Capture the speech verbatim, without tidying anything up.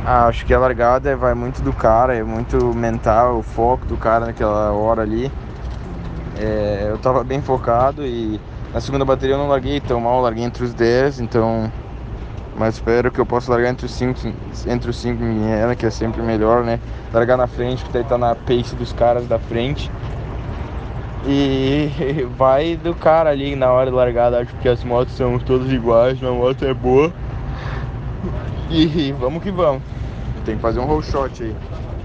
Ah, acho que a largada vai muito do cara, é muito mental, o foco do cara naquela hora ali. É, eu tava bem focado e na segunda bateria eu não larguei tão mal, eu larguei entre os dez, então. Mas espero que eu possa largar entre os cinco, entre os cinco em Guiana, que é sempre melhor, né? Largar na frente, que daí tá na pace dos caras da frente. E vai do cara ali na hora de largada, acho que as motos são todas iguais, minha moto é boa. E vamos que vamos. Tem que fazer um roll shot aí.